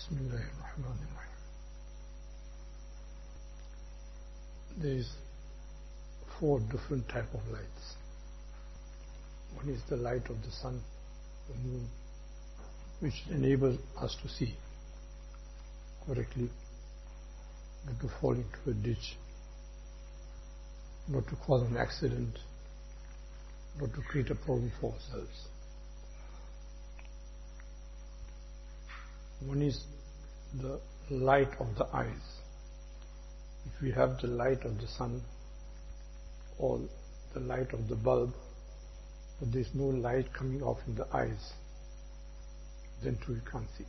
Bismillahirrahmanirrahim. There is 4 different type of lights. One is the light of the sun, the moon, which enables us to see correctly, not to fall into a ditch, not to cause an accident, not to create a problem for ourselves. One is the light of the eyes. If we have the light of the sun or the light of the bulb, but there is no light coming out from the eyes, then too you can't see.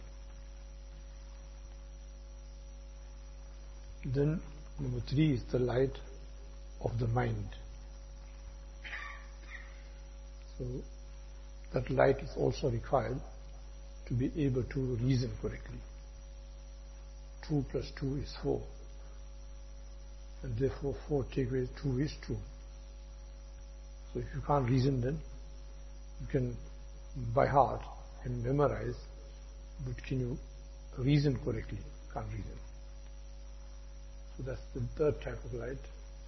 Then number 3 is the light of the mind. So that light is also required to be able to reason correctly. 2 plus 2 is 4. And therefore 4 take away 2 is 2. So if you can't reason, then you can by heart and memorize, but can you reason correctly? Can't reason. So that's the 3rd type of light.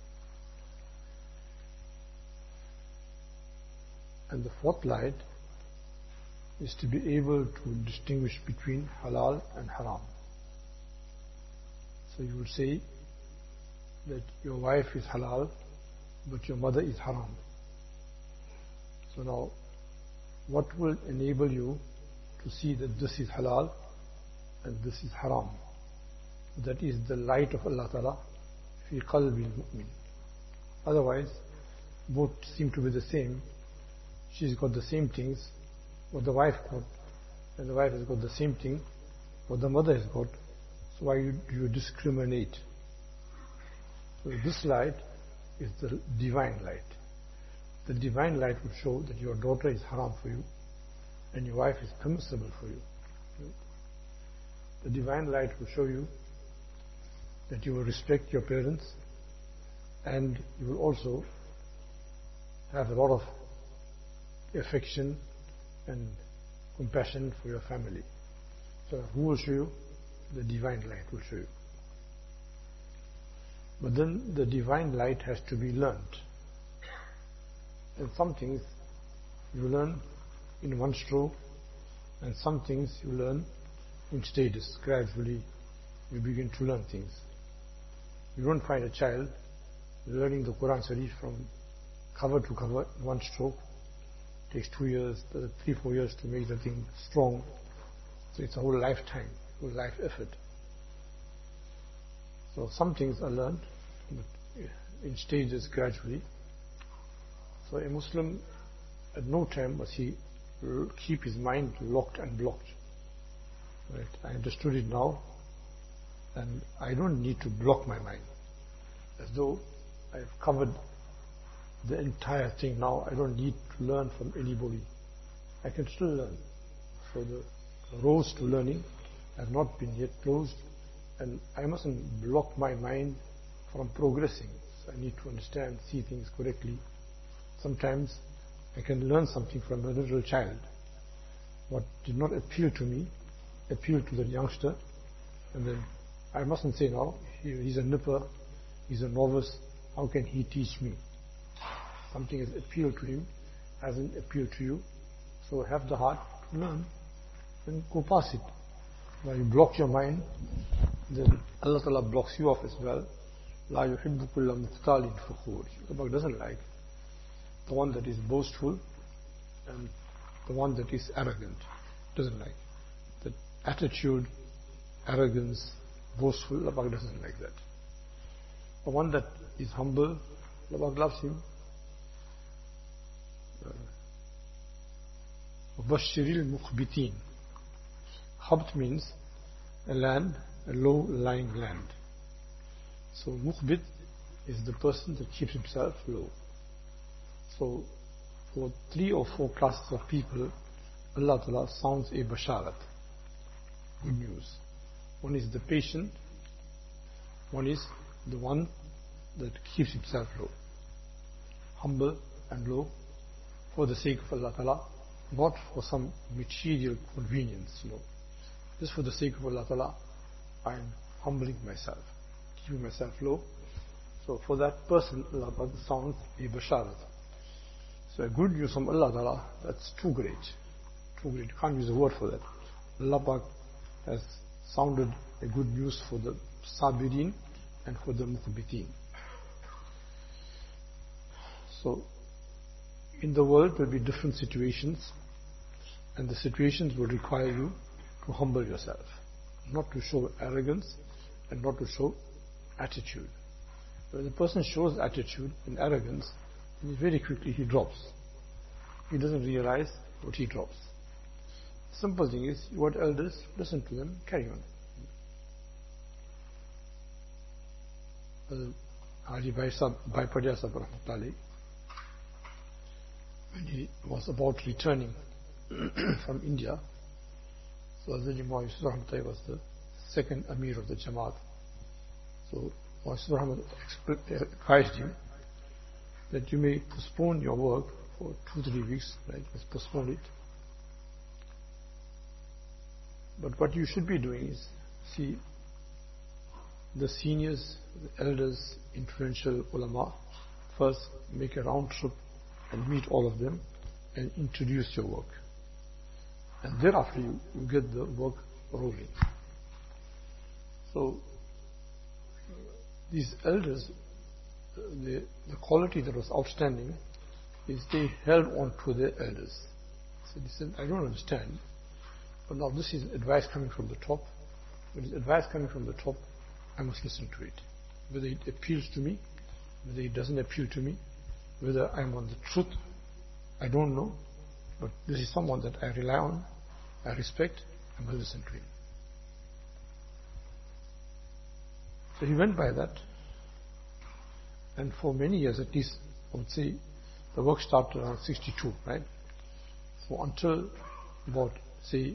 And the 4th light is to be able to distinguish between halal and haram. So you would say that your wife is halal, but your mother is haram. So now, what will enable you to see that this is halal and this is haram? That is the light of Allah Ta'ala fi qalbi al-mu'min. Otherwise, both seem to be the same. She's got the same things what the wife got, and the wife has got the same thing what the mother has got. So why do you discriminate? So this light is the divine light. The divine light will show that your daughter is haram for you and your wife is permissible for you. The divine light will show you that you will respect your parents and you will also have a lot of affection and compassion for your family. So who will show you? The divine light will show you. But then the divine light has to be learnt. And some things you learn in one stroke, and some things you learn in stages. Gradually you begin to learn things. You don't find a child learning the Quran Sharif from cover to cover in one stroke. It takes 2 years, 3-4 years to make the thing strong. So it's a whole lifetime, whole life effort. So some things are learned in stages gradually. So a Muslim at no time must he keep his mind locked and blocked. Right? I understood it now, and I don't need to block my mind as though I've covered the entire thing now. I don't need to learn from anybody. I can still learn. So the roads to learning have not been yet closed, and I mustn't block my mind from progressing. So I need to understand, see things correctly. Sometimes I can learn something from a little child. What did not appeal to me, appeal to the youngster, and then I mustn't say now, he's a nipper, he's a novice, how can he teach me? Something has appealed to him, hasn't appealed to you. So have the heart to learn and go past it. When you block your mind, then Allah Ta'ala blocks you off as well. La yuhibbu kulla mukhtalin fakhur. Allah doesn't like the one that is boastful and the one that is arrogant. Doesn't like that attitude, arrogance, boastful. Allah doesn't like that. The one that is humble, Allah loves him. Bashiril mukhbitin. Khabt means a land, a low-lying land. So mukhbit is the person that keeps himself low. So for 3 or 4 classes of people, Allah Ta'ala sounds a basharat, good news. One is the patient, one is the one that keeps himself low, humble and low for the sake of Allah Ta'ala, not for some material convenience, just for the sake of Allah Ta'ala, I am humbling myself, keeping myself low. So for that person, Allah Ta'ala sounds a basharat. So a good news from Allah Ta'ala, that's too great. Too great. You can't use a word for that. Allah Ta'ala has sounded a good news for the sabirin and for the mukhbitin. So in the world there will be different situations, and the situations will require you to humble yourself, not to show arrogance and not to show attitude. When the person shows attitude and arrogance, then very quickly he drops. He doesn't realize what he drops. Simple thing is, you want elders, listen to them, carry on. Haji Bhai Padya Sahib Rahmatullahi, when he was about returning from India, so Hazrat Imam Yusuf Rahmatullahi was the second Amir of the Jamaat. So Yusuf Rahmatullahi advised him that you may postpone your work for 2-3 weeks, right? Let's postpone it. But what you should be doing is, see, the seniors, the elders, influential ulama, first make a round trip and meet all of them and introduce your work. And thereafter you get the work rolling. So these elders, the quality that was outstanding is they held on to their elders. So they said, I don't understand, but now this is advice coming from the top. When it's advice coming from the top, I must listen to it. Whether it appeals to me, whether it doesn't appeal to me, whether I'm on the truth, I don't know. But this is someone that I rely on, I respect, I must listen to him. So he went by that. And for many years, at least, I would say, the work started around 62, right? So until about, say,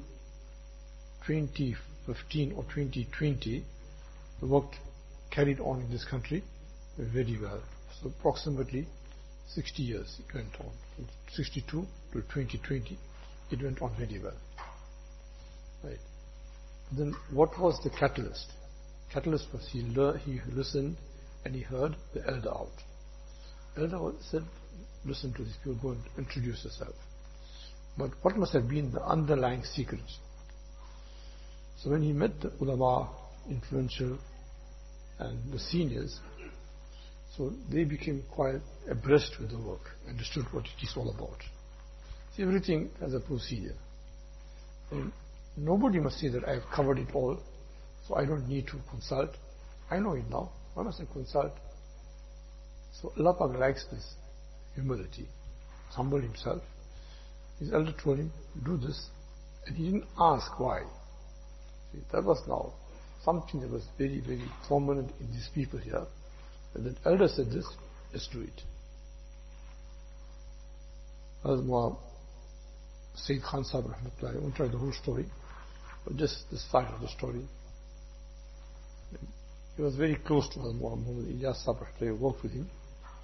2015 or 2020, the work carried on in this country very well. So approximately 60 years it went on. From 62 to 2020, it went on very well. Right. Then what was the catalyst? Catalyst was he listened and he heard the elder out. Elder said, listen to these people, go and introduce yourself. But what must have been the underlying secret? So when he met the ulama, influential, and the seniors, so they became quite abreast with the work, understood what it is all about. See, everything has a procedure. And nobody must say that I have covered it all, so I don't need to consult. I know it now. Why must I consult? So Allah Pak likes this humility. He's humbled himself. His elder told him, do this. And he didn't ask why. See, that was now something that was very, very prominent in these people here. And the elder said this, let's do it. Hazrat Sayyid Khan Sahib Rahmatullahi, I won't tell the whole story, but just the side of the story. He was very close to Hazrat Muhammad Ilyas Sahib Rahmatullahi, worked with him.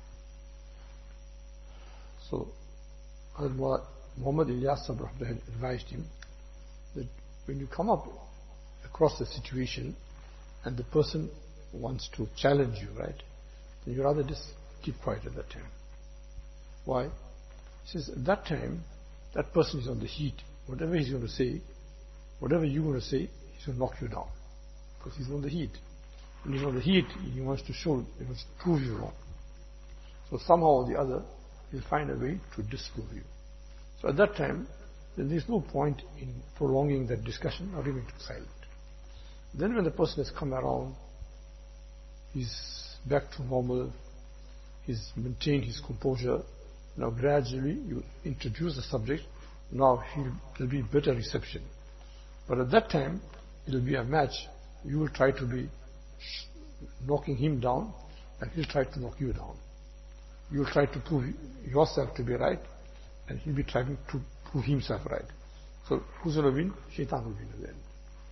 So Hazrat Muhammad Ilyas Sahib Rahmatullahi advised him that when you come up across a situation and the person wants to challenge you, right, then you rather just keep quiet at that time. Why? He says at that time, that person is on the heat. Whatever he's going to say, whatever you're going to say, he's going to knock you down. Because he's on the heat. When he's on the heat, he wants to show, he wants to prove you wrong. So somehow or the other, he'll find a way to disprove you. So at that time, then there's no point in prolonging that discussion or remaining silent. Then when the person has come around, he's back to normal, he's maintained his composure. Now gradually you introduce the subject, now there'll be better reception. But at that time, it'll be a match. You will try to be knocking him down, and he'll try to knock you down. You'll try to prove yourself to be right, and he'll be trying to prove himself right. So who's going to win? Shaitan will win at the end.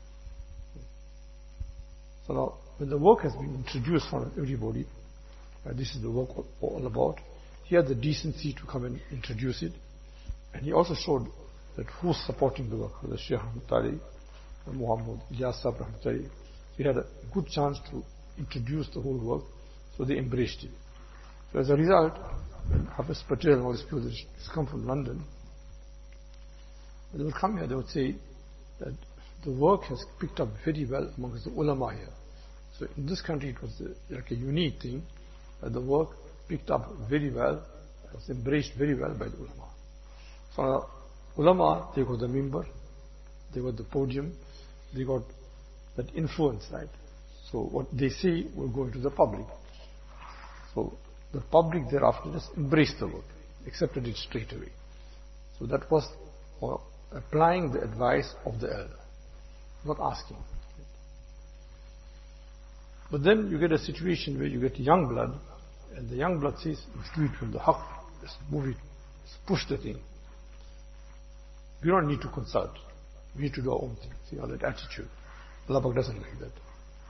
So now, when the work has been introduced for everybody, this is the work all about, he had the decency to come and introduce it, and he also showed that who's supporting the work. The Shaykh Ahmad Tali, Muhammad, Ilyas Sahib Rahmatullahi. He had a good chance to introduce the whole work, so they embraced it. So as a result, when Hafiz Patel and all these people come from London, they would come here, they would say that the work has picked up very well amongst the ulama here. So in this country it was like a unique thing, that the work picked up very well, was embraced very well by the ulama. So ulama, they got the minbar, they got the podium, they got that influence, right? So what they say will go into the public. So the public thereafter just embraced the work, accepted it straight away. So that was applying the advice of the elder, not asking. But then you get a situation where you get young blood, and the young blood says, let's do it from the haqq, let's move it, let's push the thing. We don't need to consult. We need to do our own thing. See, all that attitude. Allah Pak doesn't like that.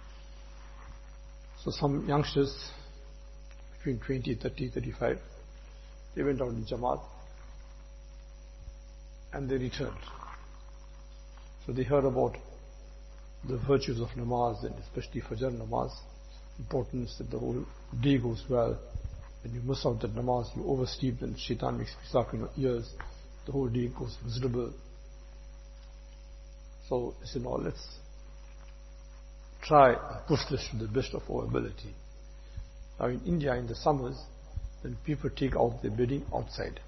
So some youngsters, between 20, 30, 35, they went out in Jamaat, and they returned. So they heard about the virtues of namaz, and especially Fajr namaz, importance that the whole day goes well. When you miss out that namaz, you oversleep, and shaitan makes pisaf in your ears, the whole day goes miserable. So they said, no, let's try and push this to the best of our ability. Now in India, in the summers, then people take out their bedding outside.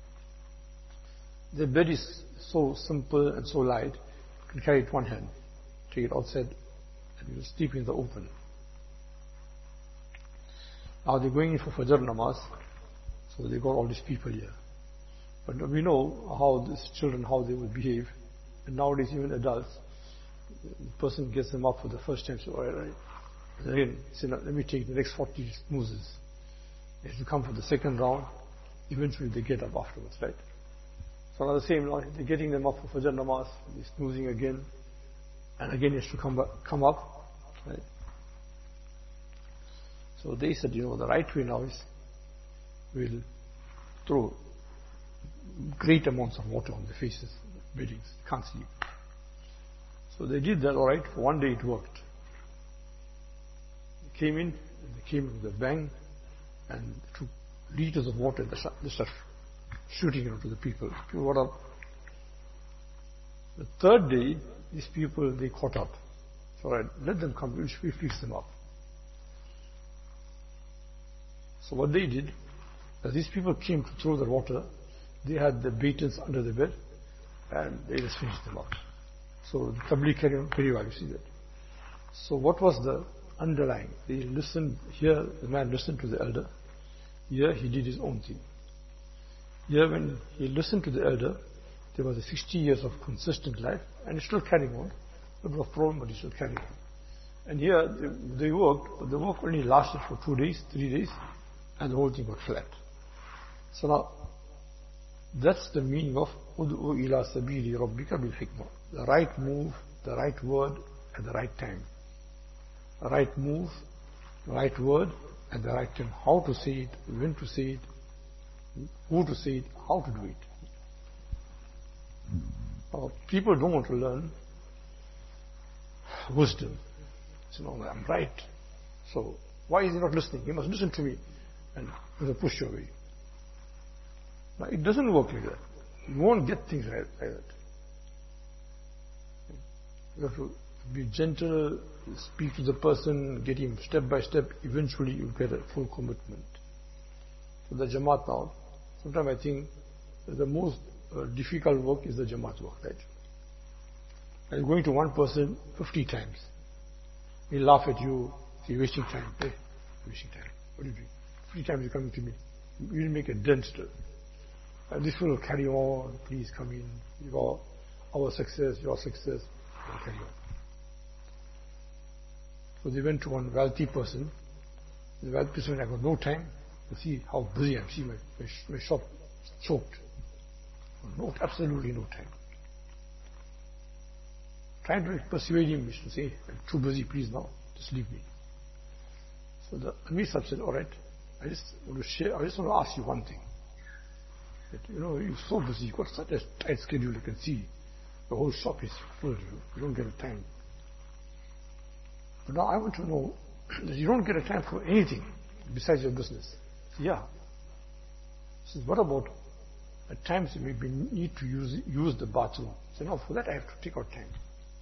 The bed is so simple and so light, you can carry it one hand, take it outside, and you sleep in the open. Now they're going in for Fajr namaz, so they got all these people here. But we know how these children, how they will behave. And nowadays even adults, the person gets them up for the first time, so alright. Again, say, let me take the next 40 snoozes. They have to come for the second round, eventually they get up afterwards, right? So now the same, they're getting them up for Fajr namaz, they're snoozing again, and again he has to come up, right? So they said, the right way now is, we'll throw great amounts of water on the faces, beddings, can't sleep. So they did that, alright, for one day it worked. They came in with a bang, and took liters of water, they started shooting it onto the people. People got up. The third day, these people, they caught up. So alright, let them come, we'll fix them up. So what they did, as these people came to throw the water, they had the batons under the bed, and they just finished them up. So the tabligh carried on very well, you see that. So what was the underlying? They listened, here the man listened to the elder, here he did his own thing. Here when he listened to the elder, there was a 60 years of consistent life, and he's still carrying on. It was a problem, but he's still carrying on. And here they worked, but the work only lasted for 2 days, 3 days, and the whole thing got flat. So now, that's the meaning of Ud'u ila sabili rabbika bil hikmah. The right move, the right word, at the right time. The right move, the right word, at the right time. How to say it, when to say it, who to say it, how to do it. People don't want to learn wisdom. So, no, I'm right. So, why is he not listening? He must listen to me. And there's a push your way. Now, it doesn't work like that. You won't get things right like that. You have to be gentle, speak to the person, get him step by step. Eventually, you get a full commitment. So the Jamaat now, sometimes I think the most difficult work is the Jamaat work, right? And going to one person 50 times. He'll laugh at you, say, you're wasting time. Hey, you're wasting time. What are you doing? 50 times you're coming to me. You didn't make a dent still. And this will carry on, please come in. Our success, your success, will carry on. So they went to one wealthy person. The wealthy person, I got no time to see how busy I am. See my shop choked. No, absolutely no time. Trying to persuade him to say, I'm too busy, please now, just leave me. So the Amir Sahib said, alright, I just want to ask you one thing. That, you're so busy, you've got such a tight schedule, you can see. The whole shop is full. You don't get a time. But now I want to know that you don't get a time for anything besides your business. Yeah. So what about at times you maybe need to use the bathroom? So no, for that I have to take out time.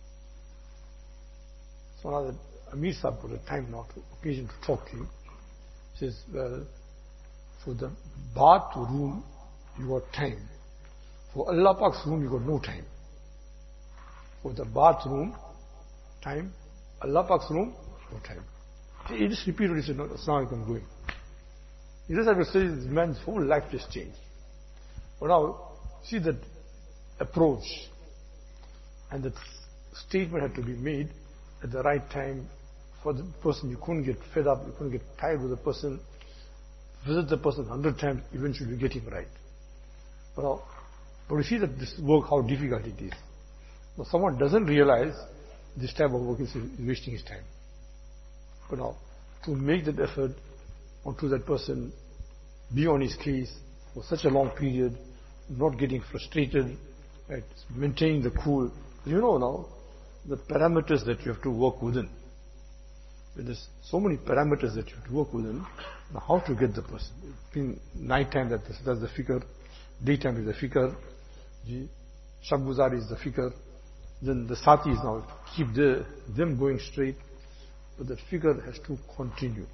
So now that Amir Sahib got a time now, occasion to talk to you. He says, well, for the bathroom you got time. For Allah Pak's room you got no time. For the bathroom, time. Allah Pak's room, no time. He just repeated, he said, no, that's not how I'm going. He just had to say this man's whole life just changed. But now, see that approach and that statement had to be made at the right time for the person. You couldn't get fed up, you couldn't get tired with the person. Visit the person 100 times, eventually you get him right. But you see that this work, how difficult it is. Now, someone doesn't realize this type of work is wasting his time. But now, to make that effort onto that person, be on his case for such a long period, not getting frustrated, right, maintaining the cool. You know now, the parameters that you have to work within. There's so many parameters that you have to work within. Now how to get the person? In night time that's the fikr, daytime is the fikr, Shabguzari is the fikr, then the sati is now to keep them going straight, but that fikr has to continue.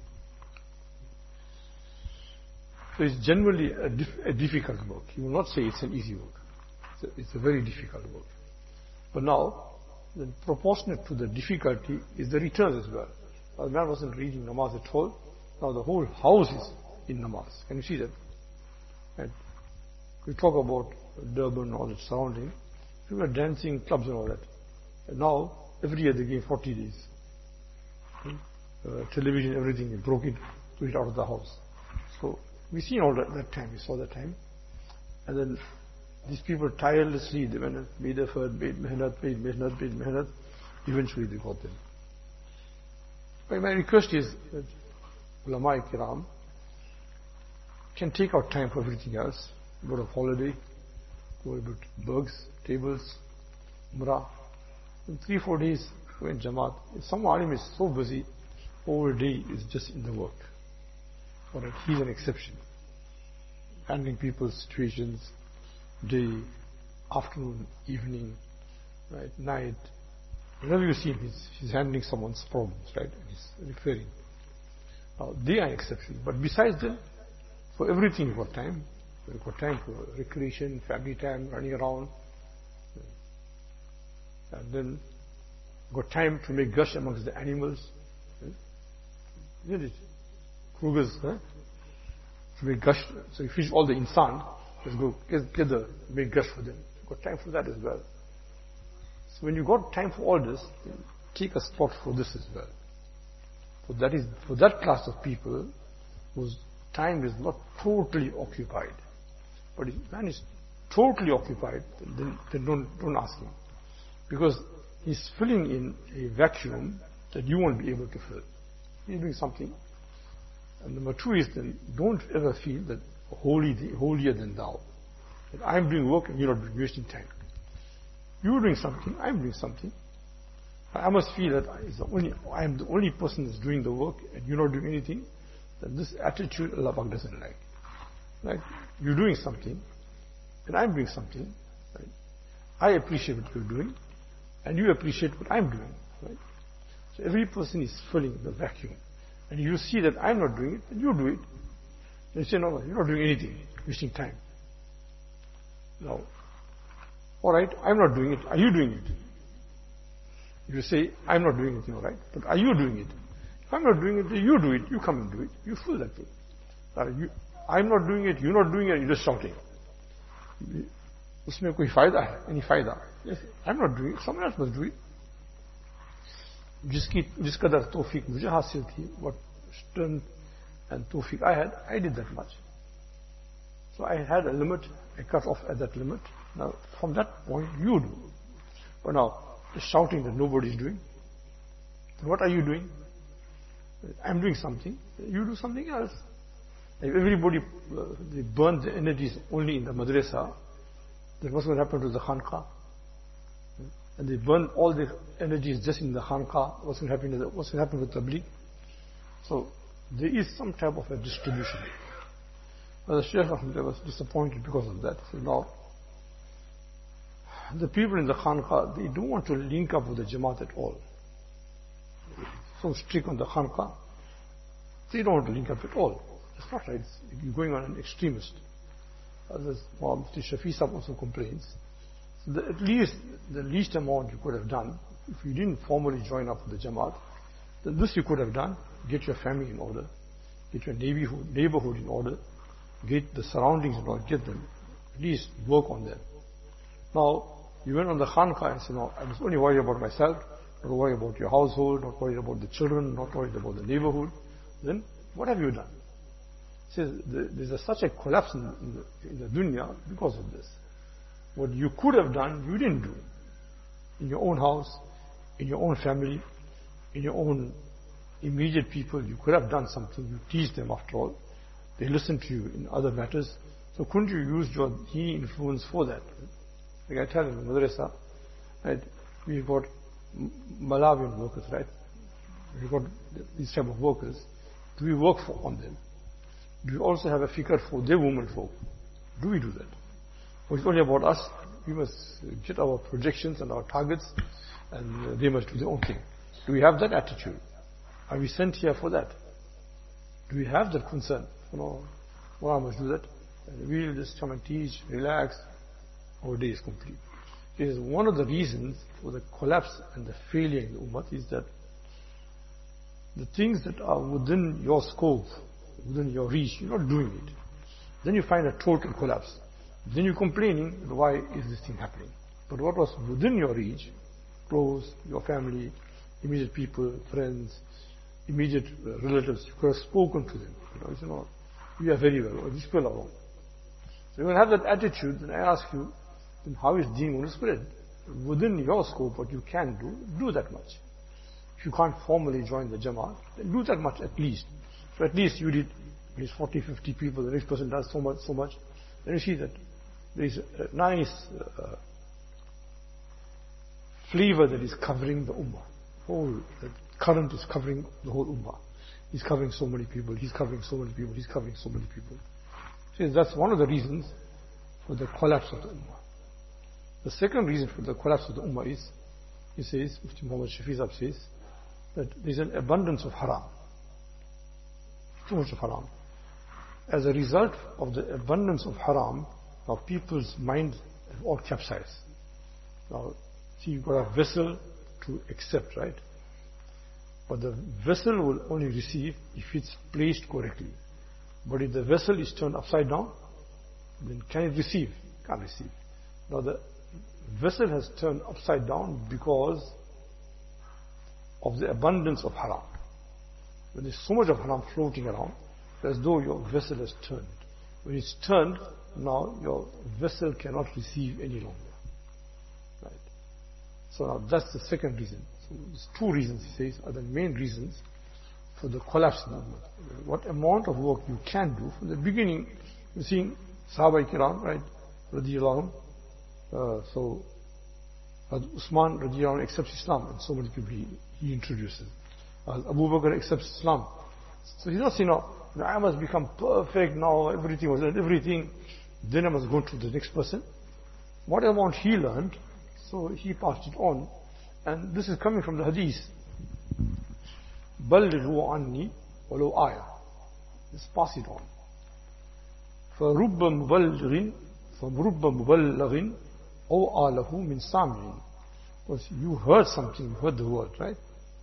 So it's generally a difficult work. You will not say it's an easy work. It's a very difficult work. But now, then proportionate to the difficulty is the return as well. Now, the man wasn't reading namaz at all. Now the whole house is in namaz. Can you see that? And we talk about Durban and all its surrounding. People are dancing, clubs and all that. And now, every year they give 40 days. Television, everything, they broke it, took it out of the house. So, we seen all that time, we saw that time. And then, these people tirelessly, they went and made effort, made mehnat, eventually they got them. But my request is that ulama kiram can take out time for everything else. Go to holiday, go about burgs, tables, umrah. In 3-4 days, go in Jamaat. If some alim is so busy, whole day is just in the work. Alright, he's an exception. Handling people's situations, day, afternoon, evening, right, night. Whenever you see him, he's handling someone's problems, right? And he's referring. Now, they are exceptions. But besides them, for everything you've got time. You've got time for recreation, family time, running around. And then you've got time to make gush amongst the animals. Isn't it? Krugers, to make gush. So you finish all the insan, let's go together, make gush for them. You've got time for that as well. So when you got time for all this, take a spot for this as well. For that class of people whose time is not totally occupied. But if man is totally occupied, then don't ask him. Because he's filling in a vacuum that you won't be able to fill. He's doing something. And number 2 is then don't ever feel that holier than thou. That I'm doing work and you're not wasting time. You're doing something, I'm doing something. I must feel that I'm the only person that's doing the work and you're not doing anything. Then this attitude Allah Pak doesn't like. Right? You're doing something and I'm doing something. Right? I appreciate what you're doing and you appreciate what I'm doing. Right? So every person is filling the vacuum. And you see that I'm not doing it, then you do it. And you say, no, you're not doing anything, wasting time. No. Alright, I'm not doing it. Are you doing it? If you say, I'm not doing anything, alright, but are you doing it? If I'm not doing it, then you do it. You come and do it. You feel that way. I'm not doing it, you're not doing it, you're just shouting. उसमें कोई फायदा है? Any फायदा? Yes, I'm not doing it, someone else must do it. जिस कदर तौफीक मुझे हासिल थी, what strength and tawfiq I had, I did that much. So I had a limit, I cut off at that limit. Now from that point you do. But now, just shouting that nobody is doing. What are you doing? I'm doing something, you do something else. If everybody they burn the energies only in the madrasa, then what's going to happen to the khanqa? and they burn all their energies just in the khanqah, what's going to happen with tabligh? So there is some type of a distribution. But the Shaykh was disappointed because of that. He said, now, the people in the khanqah, they don't want to link up with the Jamaat at all. So strict on the khanqah, they don't want to link up at all. That's not right. You're going on an extremist. As Mufti Shafi Sahib also complains. So at least the least amount you could have done, if you didn't formally join up with the Jamaat, then this you could have done. Get your family in order, get your neighborhood in order, get the surroundings in order, get them, at least work on them. Now, you went on the khanqah and said, no, I must only worry about myself, not worry about your household, not worry about the children, not worry about the neighborhood. Then, what have you done? He says, there's such a collapse in the dunya because of this. What you could have done, you didn't do. In your own house, in your own family, in your own immediate people, you could have done something. You teach them after all. They listen to you in other matters. So couldn't you use your dini influence for that? Like I tell in the madrasa, right, we've got Malawian workers, right? We've got these type of workers. Do we work on them? Do we also have a fikr for their women folk? Do we do that? Or it's only about us? We must get our projections and our targets, and they must do their own thing. Do we have that attitude? Are we sent here for that? Do we have that concern? Well, I must do that. And we'll just come and teach, relax. Our day is complete. It is one of the reasons for the collapse and the failure in the ummah is that the things that are within your scope, within your reach, you're not doing it. Then you find a total collapse. Then you're complaining, why is this thing happening? But what was within your reach, close, your family, immediate people, friends, immediate relatives, you could have spoken to them. You know, we are very well, or these people are wrong. So when you have that attitude, then I ask you, then how is deen going to spread? Within your scope, what you can do that much. If you can't formally join the Jamaat, then do that much at least. So at least you did, at least 40, 50 people, the next person does so much. Then you see that there is a nice flavor that is covering the ummah. The current is covering the whole ummah. He's covering so many people, he's covering so many people, he's covering so many people. So that's one of the reasons for the collapse of the ummah. The second reason for the collapse of the ummah is, he says, Mufti Muhammad Shafi Sahib says, that there is an abundance of haram. Too much of haram. As a result of the abundance of haram, now people's minds have all capsized. Now, see, you've got a vessel to accept, right? But the vessel will only receive if it's placed correctly. But if the vessel is turned upside down, then can it receive? Can't receive. Now the vessel has turned upside down because of the abundance of haram. When there's so much of haram floating around, as though your vessel has turned. When it's turned, now your vessel cannot receive any longer. Right? So now that's the second reason. So there's two reasons, he says, are the main reasons for the collapse in the ummah. What amount of work you can do from the beginning. You're seeing Sahaba Kiram, right? Radiyallahu anhu. So Usman Radiyallahu anhu accepts Islam, and so many people he introduces. Abu Bakr accepts Islam. So he's not saying, no, I must become perfect now, everything was everything, then I must go to the next person. What amount he learned, so he passed it on. And this is coming from the hadith. بَلِّغُوا عَنِّي وَلَوْ آيَةً. Just pass it on. فَرُبَّ مُبَلَّغٍ أَوْ آلَهُ مِنْ سَامِعٍ. Because you heard something, you heard the word, right?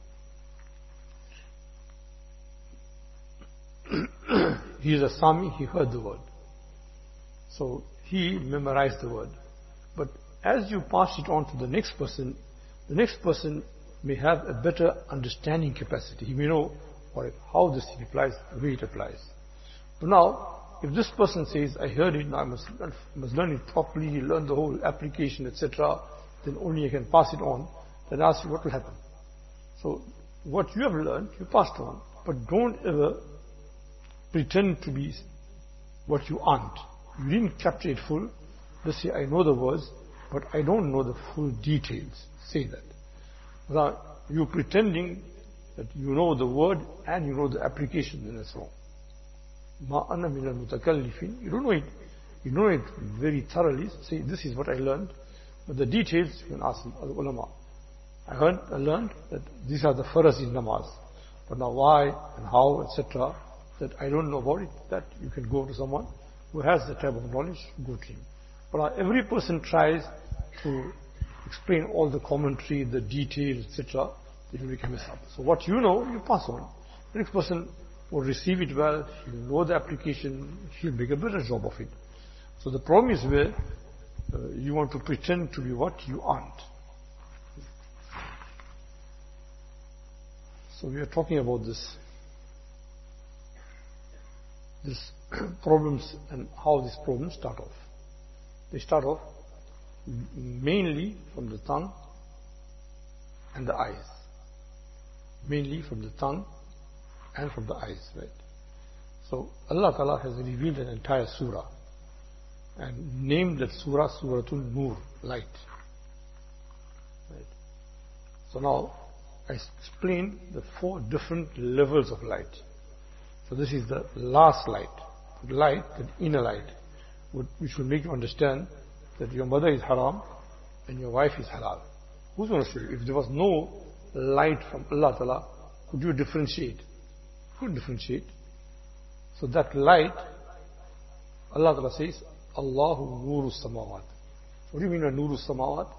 He is a Sami, he heard the word. So he memorized the word. But as you pass it on to the next person may have a better understanding capacity. He may know how this applies, the way it applies. But now, if this person says, I heard it, now I must learn it properly, learn the whole application, etc., then only I can pass it on, then ask you what will happen. So, what you have learned, you passed on. But don't ever pretend to be what you aren't. You didn't capture it full. Just say, I know the words, but I don't know the full details. Say that. Now, you're pretending that you know the word and you know the application, then it's wrong. Ma ana min al-mutakallifin. You don't know it. You know it very thoroughly. Say, this is what I learned. But the details, you can ask the ulama. I learned that these are the faraz in namaz. But now why and how, etc., that I don't know about it, that you can go to someone who has that type of knowledge, go to him. But now every person tries to explain all the commentary, the details, etc., it will become a mess up. So what you know, you pass on. The next person will receive it well, he'll know the application, he'll make a better job of it. So the problem is where you want to pretend to be what you aren't. So we are talking about this problems and how these problems start off. They start off mainly from the tongue and the eyes. Mainly from the tongue and from the eyes, right? So Allah Ta'ala has revealed an entire surah and named that surah Suratul Nur, light. Right? So now I explained the 4 different levels of light. So this is the last light, the inner light, which will make you understand that your mother is haram and your wife is halal. Who's going to show you? If there was no light from Allah Ta'ala, could you differentiate? Couldn't differentiate. So that light, Allah Ta'ala says, Allahu Nuru Samawat. What do you mean by Nuru Samawat?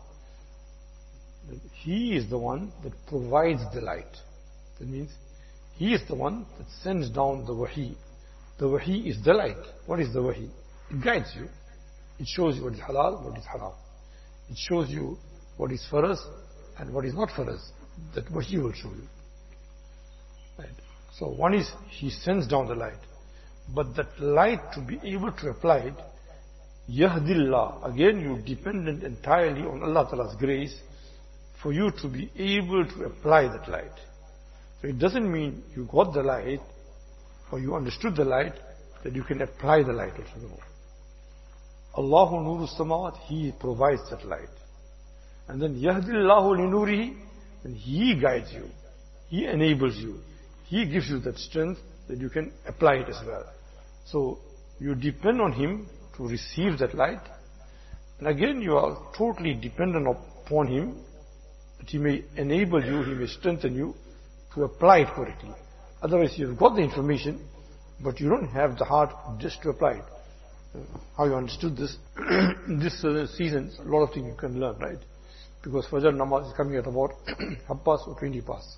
He is the one that provides the light. That means He is the one that sends down the wahi. The wahi is the light. What is the wahi? It guides you. It shows you what is halal, what is haram. It shows you what is faraz and what is not faraz. That wahi will show you. Right. So one is He sends down the light. But that light, to be able to apply it, Yahdillah, again you dependent entirely on Allah Ta'ala's grace for you to be able to apply that light. So it doesn't mean you got the light or you understood the light that you can apply the light also. No. Allahu Nuru Samawat, He provides that light. And then Yahdillahu li Nurihi, and He guides you. He enables you. He gives you that strength that you can apply it as well. So you depend on Him to receive that light. And again you are totally dependent upon Him that He may enable you, He may strengthen you to apply it correctly. Otherwise you've got the information but you don't have the heart just to apply it. How you understood this? In this season, a lot of things you can learn, right? Because Fajr Namaz is coming at about half past or 20 past.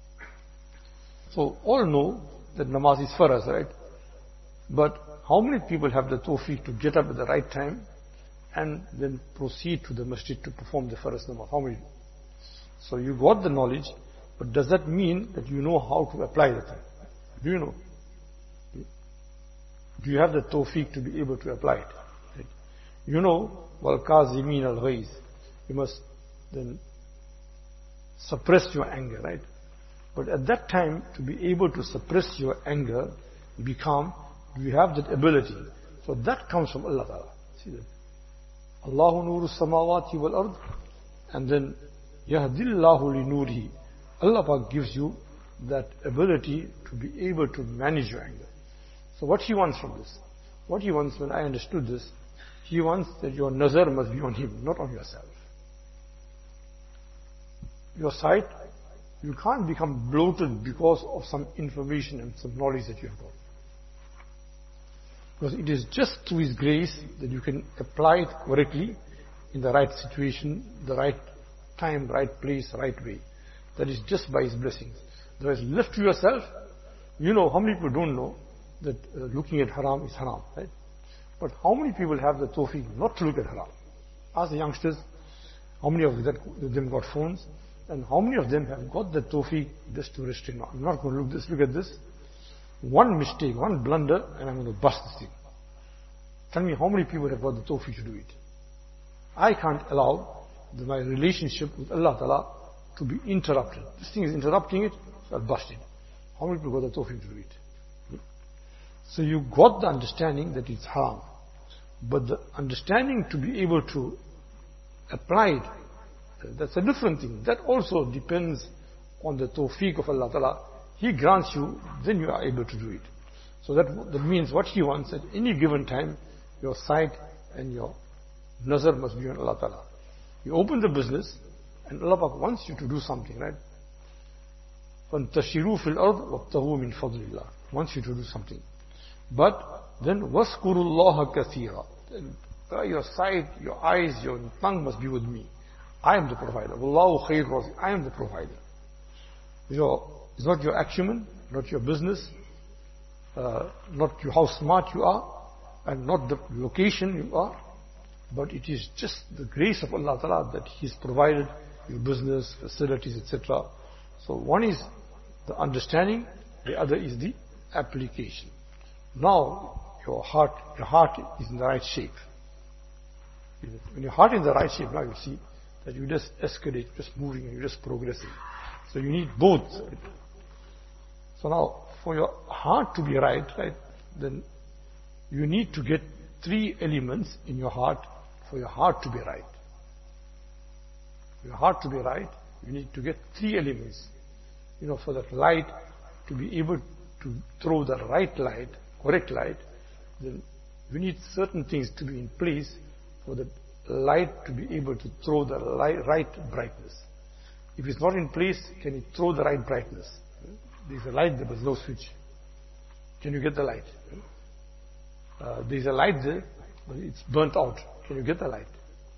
So all know that Namaz is faraz, right? But how many people have the tawfiq to get up at the right time and then proceed to the masjid to perform the faraz namaz? How many? So you got the knowledge, but does that mean that you know how to apply the thing? Do you know? Do you have the tawfiq to be able to apply it? Right? You know, وَالْكَاظِمِينَ الْغَيْظِ. You must then suppress your anger, right? But at that time, to be able to suppress your anger, be calm, you have that ability. So that comes from Allah Ta'ala. See that? Allahu Nuru Samawati wal Ard. And then, Yahdillahu li Nurihi. Allah Ta'ala gives you that ability to be able to manage your anger. So what He wants from this? What He wants, when I understood this, He wants that your nazar must be on Him, not on yourself. Your sight, you can't become bloated because of some information and some knowledge that you have got. Because it is just through His grace that you can apply it correctly in the right situation, the right time, right place, right way. That is just by His blessings. Otherwise, left to yourself, you know, how many people don't know that looking at haram is haram, right? But how many people have the tawfiq not to look at haram? Ask the youngsters, how many of them got phones? And how many of them have got the tawfiq just to restrain? I'm not going to look at this. One mistake, one blunder, and I'm going to bust this thing. Tell me how many people have got the tawfiq to do it. I can't allow my relationship with Allah Ta'ala to be interrupted. This thing is interrupting it, so I'll bust it. How many people got the tawfiq to do it? So you got the understanding that it's haram. But the understanding to be able to applied, that's a different thing. That also depends on the tawfiq of Allah Ta'ala. He grants you, then you are able to do it. So that means what He wants at any given time, your sight and your nazar must be on Allah Ta'ala. You open the business and Allah Ta'ala wants you to do something, right? فَانْتَشِرُوا فِي الْأَرْضِ وَابْتَغُوا مِنْ فَضْلِ اللَّهِ wants you to do something. But then وَاذْكُرُوا اللَّهَ كَثِيرًا. Your sight, your eyes, your tongue must be with me. I am the provider. Wallahu khair razi. I am the provider. It's not your acumen, not your business, not how smart you are, and not the location you are, but it is just the grace of Allah Ta'ala that He's provided your business, facilities, etc. So one is the understanding, the other is the application. Now your heart is in the right shape. When your heart is in the right shape, now you see that you just escalate, just moving, and you're just progressing. So you need both. So now, for your heart to be right, then you need to get 3 elements in your heart for your heart to be right. For your heart to be right, you need to get 3 elements. For that light to be able to throw the right light, correct light, then you need certain things to be in place for the light to be able to throw the right brightness. If it's not in place, can it throw the right brightness? There's a light, there was no switch. Can you get the light? There's a light there, but it's burnt out. Can you get the light?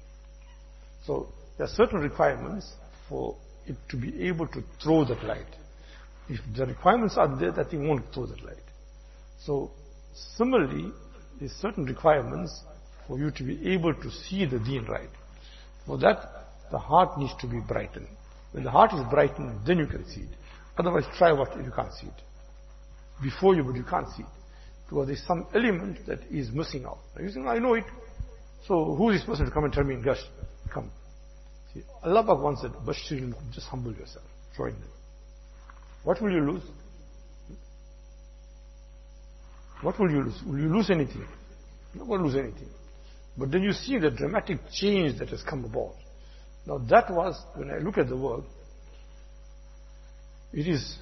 So there are certain requirements for it to be able to throw that light. If the requirements are there, that thing won't throw that light. So similarly, there's certain requirements for you to be able to see the deen right. For that, the heart needs to be brightened. When the heart is brightened, then you can see it. Otherwise, try what you can't see it. Before you, but you can't see it. Because there's some element that is missing out. You say, I know it. So who is this person to come and tell me in gush? Come. See, Allah Pak once said, Bashir, just humble yourself. Join them. What will you lose? What will you lose? Will you lose anything? You're not going to lose anything. But then you see the dramatic change that has come about. Now that was, when I look at the world, it is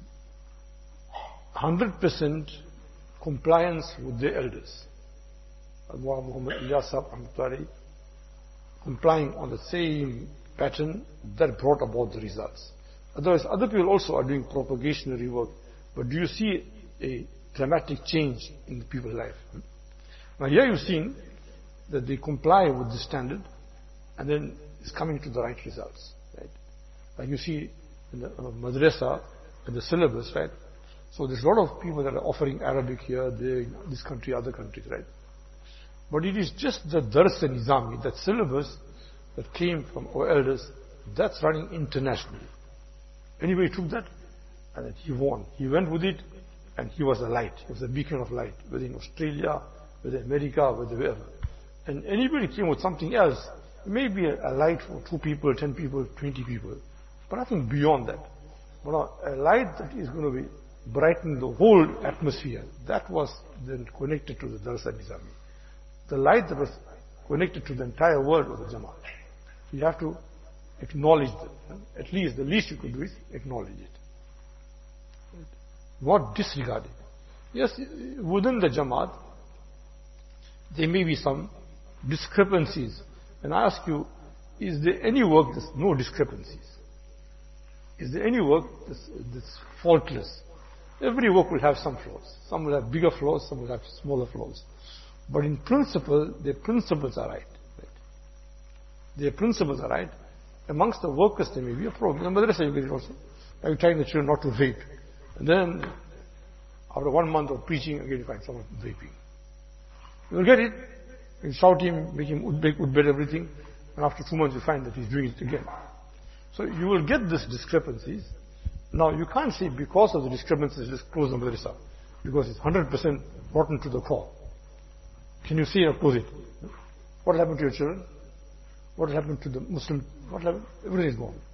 100% compliance with the elders. Muhammad Ilyas Sahab complying on the same pattern that brought about the results. Otherwise, other people also are doing propagationary work. But do you see a dramatic change in the people's life? Now here you've seen that they comply with the standard and then it's coming to the right results. Right? Like you see in the madrasa, in the syllabus, right? So there's a lot of people that are offering Arabic here, there, this country, other countries, right? But it is just the Dars and Nizami, that syllabus that came from our elders, that's running internationally. Anybody took that and he won. He went with it and he was a light. He was a beacon of light, whether in Australia, whether America, whether wherever. And anybody came with something else, it may be a light for 2 people, 10 people, 20 people, but nothing beyond that. But a light that is going to be brighten the whole atmosphere, that was then connected to the Dars and Nizami. The light that was connected to the entire world was the Jamaat. You have to acknowledge that. At least, the least you could do is acknowledge it. Not disregard it. Yes, within the Jamaat, there may be some discrepancies. And I ask you, is there any work that's no discrepancies? Is there any work that's faultless? Every work will have some flaws. Some will have bigger flaws, some will have smaller flaws. But in principle, their principles are right. Their principles are right. Amongst the workers, there may be a problem. In the madrasa, you get it also. Are you telling the children not to vape? And then, after 1 month of preaching, again you find someone vaping. You will get it. You shout him, make him udbek, everything. And after 2 months, you find that he's doing it again. So you will get these discrepancies. Now, you can't say because of the discrepancies, just close the madrasa. Because it's 100% rotten to the core. Can you see or close it? What will happen to your children? What will happen to the Muslim? What will happen? Everything is gone.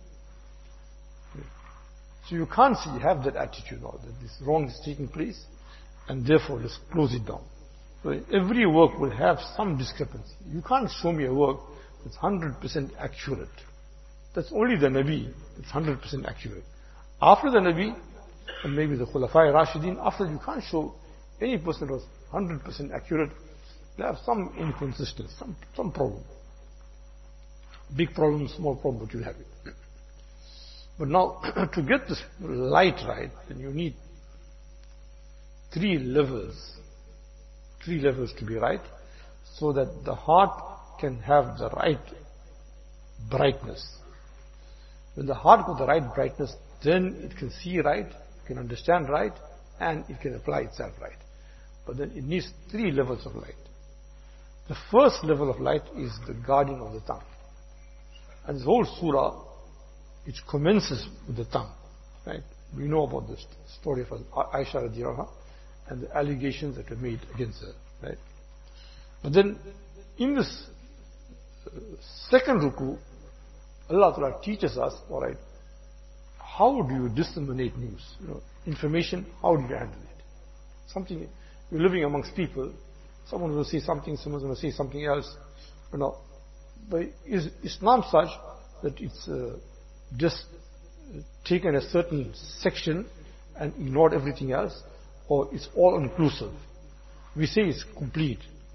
So you can't see, have that attitude now that this wrong is taking place and therefore just close it down. So every work will have some discrepancy. You can't show me a work it's 100% accurate. That's only the Nabi, it's 100% accurate. After the Nabi, and maybe the Khulafai Rashidin, after you can't show any person was 100% accurate. They have some inconsistency, some problem. Big problem, small problem, but you have it. But now, to get this light right, then you need three levels to be right, so that the heart can have the right brightness. When the heart got the right brightness, then it can see right, it can understand right, and it can apply itself right. But then it needs three levels of light. The first level of light is the guarding of the tongue. And this whole surah, it commences with the tongue. Right? We know about the story of Aisha radiallahu anha and the allegations that were made against her. Right? But then, in this second ruku, Allah Ta'ala teaches us, alright, how do you disseminate news? Information, how do you handle it? Something, you're living amongst people, someone will say something, someone's going to say something else. But is Islam such that it's just taken a certain section and ignored everything else, or it's all inclusive? We say it's complete.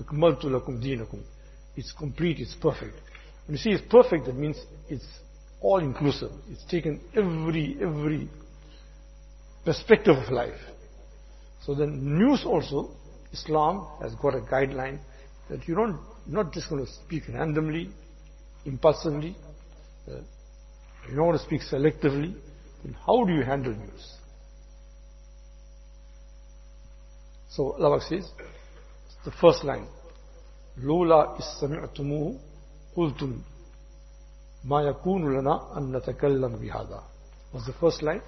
It's complete, it's perfect. When you say it's perfect, that means it's all inclusive. It's taken every perspective of life. So then news also, Islam has got a guideline that you're not just going to speak randomly, impulsively, you don't want to speak selectively. Then how do you handle news? So Allah says, the first line, لولا إذ سمعتموه قلتم ما يكون لنا أن نتكلم بهذا. Was the first line.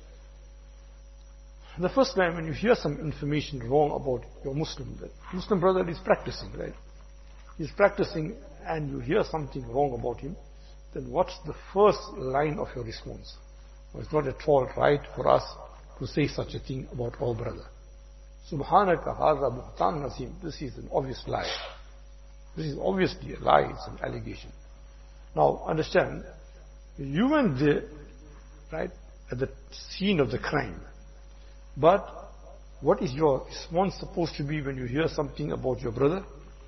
The first line, when you hear some information wrong about your Muslim brother is practicing, right? He's practicing and you hear something wrong about him, then what's the first line of your response? Well, it's not at all right for us to say such a thing about our brother. Subhanaka hadha buhtan nazim. This is an obvious lie. This is obviously a lie, it's an allegation. Now, understand, you went there, right, at the scene of the crime. But, what is your response supposed to be when you hear something about your brother?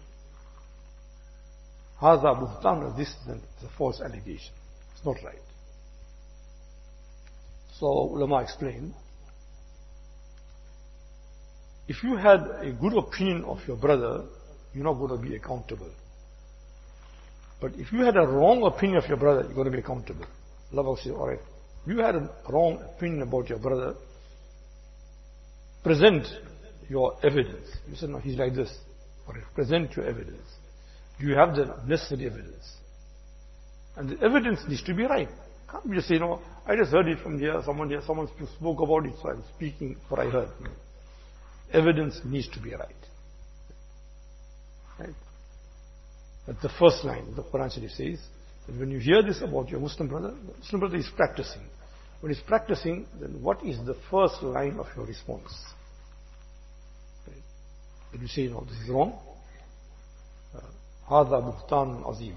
Hadha buhtan, this is a false allegation. It's not right. So, ulama explained, if you had a good opinion of your brother, you're not going to be accountable. But if you had a wrong opinion of your brother, you're going to be accountable. Allah says, alright, you had a wrong opinion about your brother, present your evidence. You said, no, he's like this. Alright, present your evidence. Do you have the necessary evidence? And the evidence needs to be right. Can't be just say, no, I just heard it from someone spoke about it, so I'm speaking what I heard. No. Evidence needs to be right. Right? But the first line, the Quran Sharif says, that when you hear this about your Muslim brother is practicing. When he's practicing, then what is the first line of your response? Right? If you say, no, this is wrong, هذا بهتان عظيم.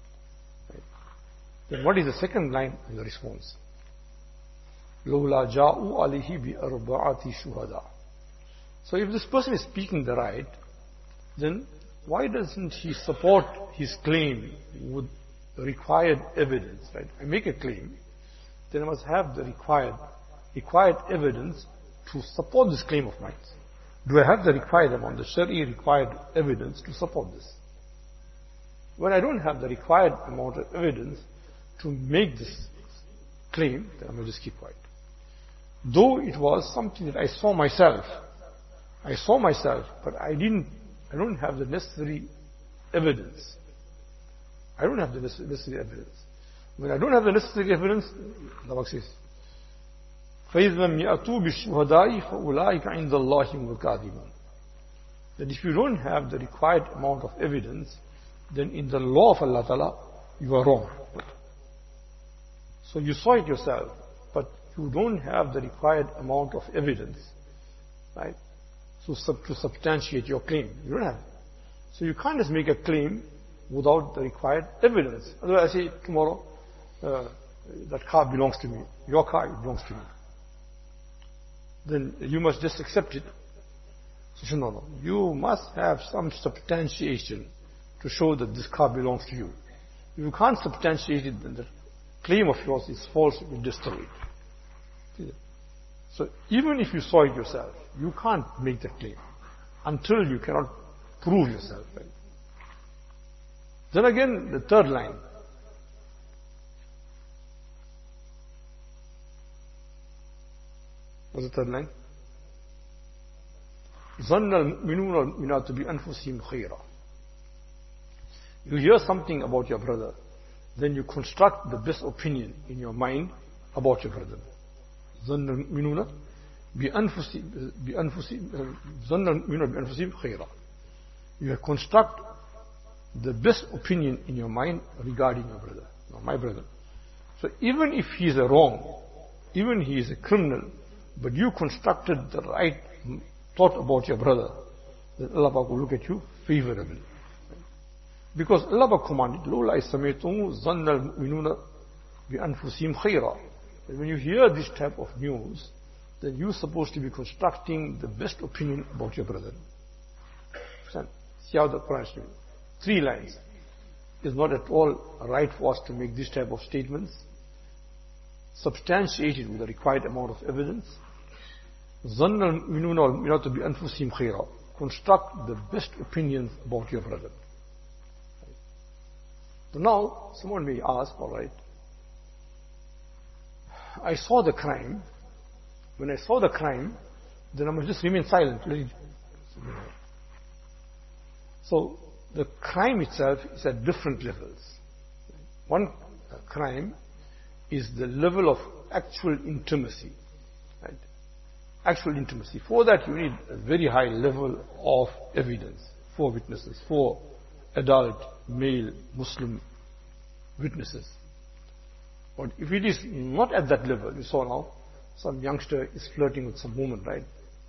Then what is the second line of the response? لولا جاءوا عليه بأربعة شهداء. So if this person is speaking the right, then why doesn't he support his claim with required evidence? Right? I make a claim, then I must have the required evidence to support this claim of mine. Do I have the required amount, the Sharia required evidence to support this? When I don't have the required amount of evidence to make this claim, then I will just keep quiet. Though it was something that I saw myself, but I don't have the necessary evidence. I don't have the necessary evidence. When I don't have the necessary evidence, Allah says, فَإِذْ لَمْ يَأْتُوا بِالشُّهَدَاءِ فَأُولَٰئِكَ عِنْدَ اللَّهِ هُمُ الْكَاذِبُونَ. That if you don't have the required amount of evidence, then in the law of Allah Ta'ala, you are wrong. So you saw it yourself, but you don't have the required amount of evidence, right? So to substantiate your claim, you don't have. So you can't just make a claim without the required evidence. Otherwise I say tomorrow, that car belongs to me, your car, it belongs to me. Then you must just accept it. So no, you must have some substantiation to show that this car belongs to you. If you can't substantiate it, then the claim of yours is false, you destroy it. So even if you saw it yourself, you can't make that claim until you cannot prove yourself. Right? Then again, the third line. What's the third line? ظَنَّ الْمُؤْمِنُونَ وَالْمُؤْمِنَاتُ بِأَنفُسِهِمْ خَيْرًا. You hear something about your brother, then you construct the best opinion in your mind about your brother. ظَنَّ الْمُؤْمِنُونَ بِأَنفُسِهِمْ خَيْرًا. You construct the best opinion in your mind regarding your brother, my brother. So even if he is a wrong, even he is a criminal, but you constructed the right thought about your brother, then Allah will look at you favorably. Because Allah commanded, لَوْلَا إِسْتَمِعْتُمُ ظَنَّ الْمُؤْمِنُونَ بِأَنفُسِهِمْ خَيْرًا. When you hear this type of news, then you're supposed to be constructing the best opinion about your brother. See how the Quran is doing. 3 lines. It's not at all right for us to make this type of statements, substantiated with the required amount of evidence. ظَنَّ الْمُؤْمِنُونَ وَالْمُؤْمِنَاتُ بِأَنفُسِهِمْ خَيْرًا. Construct the best opinions about your brother. So now, someone may ask, alright, I saw the crime. When I saw the crime, then I must just remain silent. So, the crime itself is at different levels. One crime is the level of actual intimacy. Right? Actual intimacy. For that you need a very high level of evidence. 4 witnesses, 4 adult, male, Muslim witnesses. But if it is not at that level, you saw now, some youngster is flirting with some woman, right?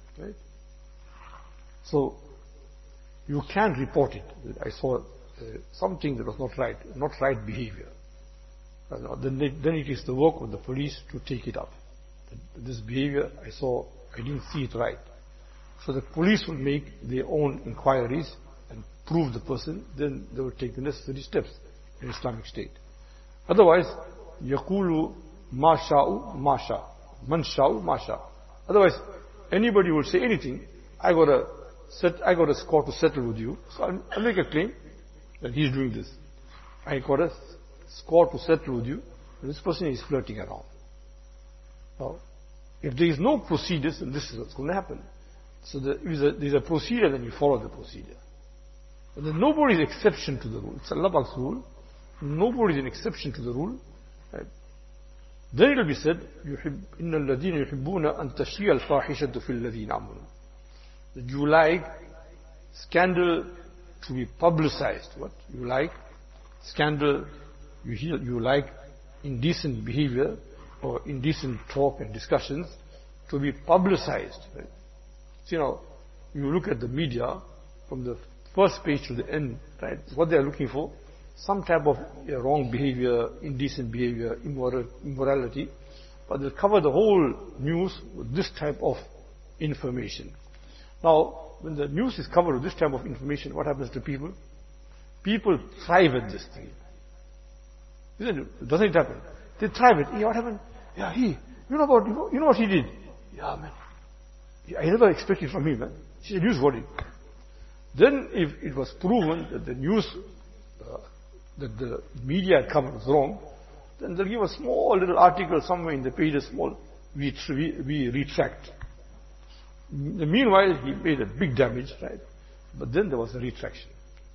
So, you can report it. I saw something that was not right behavior. Then it is the work of the police to take it up. This behavior I saw, I didn't see it right. So the police will make their own inquiries and prove the person, then they will take the necessary steps in Islamic State. Otherwise, يَقُولُ مَا شَاءُ مَا شَاءُ مَنْ شَاءُ مَا شَاءُ. Otherwise, anybody will say anything. I got a score to settle with you, so I'll make a claim that he's doing this. I got a score to settle with you, and this person is flirting around. Now, if there is no procedures, then this is what's going to happen. So there's a procedure, then you follow the procedure. But then nobody is exception to the rule. It's Allah Pak's rule. Nobody is an exception to the rule. Right? Then it will be said, إِنَّ الَّذِينَ يُحِبُّونَ أَن تَشِيَ الْفَاحِشَةُ فِي الَّذِينَ آمَنُوا. That you like scandal to be publicized. What? You like scandal, you like indecent behavior or indecent talk and discussions to be publicized. Right? So, you look at the media from the first page to the end, right? What they are looking for, some type of wrong behavior, indecent behavior, immorality, but they'll cover the whole news with this type of information. Now, when the news is covered with this type of information, what happens to people? People thrive at this thing. Isn't it? Doesn't it happen? They thrive at it. Hey, what happened? Yeah, you know what he did? Yeah, man. I never expected from him, man. She said, news got it. Then, if it was proven that the news that the media had covered was wrong, then they'll give a small little article somewhere in the page, we retract. Meanwhile, he made a big damage, right? But then there was a retraction.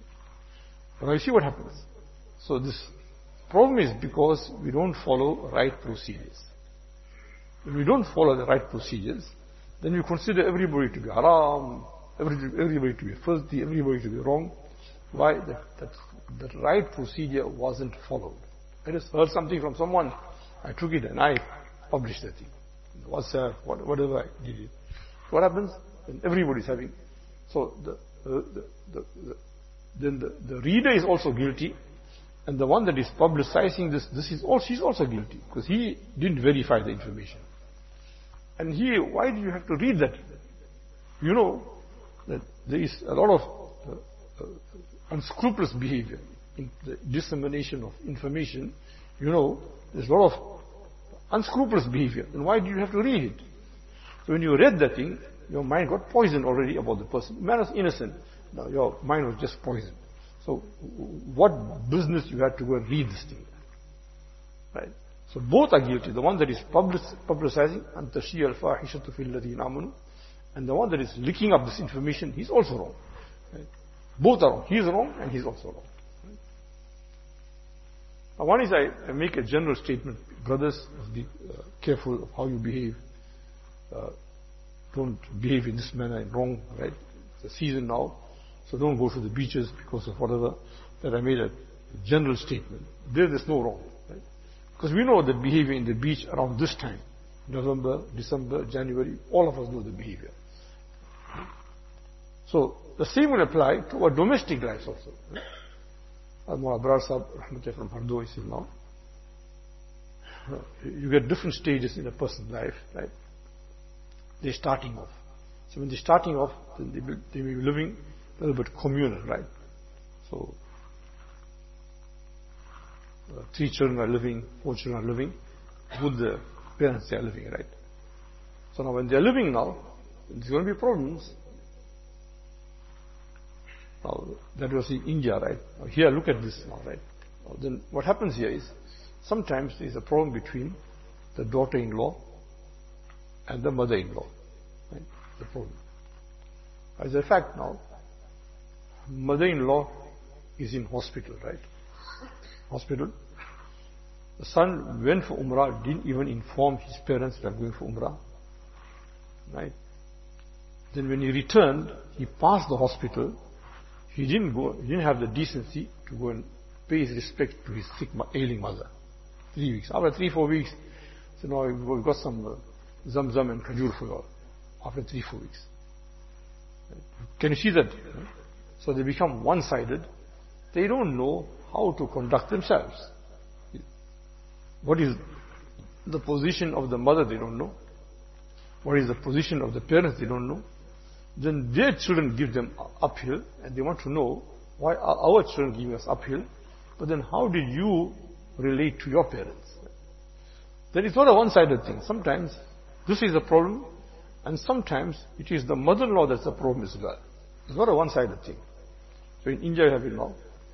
Now you see what happens. So this problem is because we don't follow right procedures. When we don't follow the right procedures, then we consider everybody to be haram, everybody to be filthy, everybody to be wrong. Why? That right procedure wasn't followed. I just heard something from someone, I took it and I published that thing. WhatsApp, whatever I did it. What happens? Then everybody's having. So then the reader is also guilty, and the one that is publicizing this he's also guilty, because he didn't verify the information. And why do you have to read that? You know that there is a lot of unscrupulous behavior in the dissemination of information. You know, there's a lot of unscrupulous behavior. Then why do you have to read it? So when you read that thing, your mind got poisoned already about the person. The man was innocent. Now your mind was just poisoned. So what business you had to go and read this thing? Right? So both are guilty. The one that is publicizing, أَن تَشِيَ الْفَاحِشَةُ فِي الَّذِينَ آمَنُوا, and the one that is leaking up this information, he's also wrong. Right? Both are wrong. He's wrong and he's also wrong. Right? Now one is I make a general statement. Brothers, be careful of how you behave. Don't behave in this manner and wrong. Right? It's the season now. So don't go to the beaches because of whatever. That I made a general statement. There's no wrong. Right? Because we know the behavior in the beach around this time. November, December, January, all of us know the behavior. So the same will apply to our domestic lives also. Al-Mullah Abrar Sahib, Rahmatullah from Hardo, he says now, you get different stages in a person's life, right? They're starting off. So when they're starting off, then they may be living a little bit communal, right? So 3 children are living, 4 children are living with the parents they are living, right? So now when they are living now, there's going to be problems. Now that was in India, right? Now here, look at this now, right? Now, then what happens here is, sometimes there is a problem between the daughter-in-law and the mother-in-law, right? The problem. As a fact now, mother-in-law is in hospital, right? Hospital. The son went for Umrah, didn't even inform his parents that I'm going for Umrah. Right? Then when he returned, he passed the hospital. He didn't have the decency to go and pay his respect to his sick, ailing mother. 3 weeks. After 3-4 weeks, so now we've got some Zamzam and Khajur for you all. After 3-4 weeks. Right? Can you see that? So they become one-sided. They don't know how to conduct themselves. What is the position of the mother? They don't know. What is the position of the parents? They don't know. Then their children give them uphill, and they want to know why are our children giving us uphill. But then how did you relate to your parents? Then it's not a one-sided thing. Sometimes this is a problem, and sometimes it is the mother-in-law that's the problem as well. It's not a one-sided thing. So in India you have it now.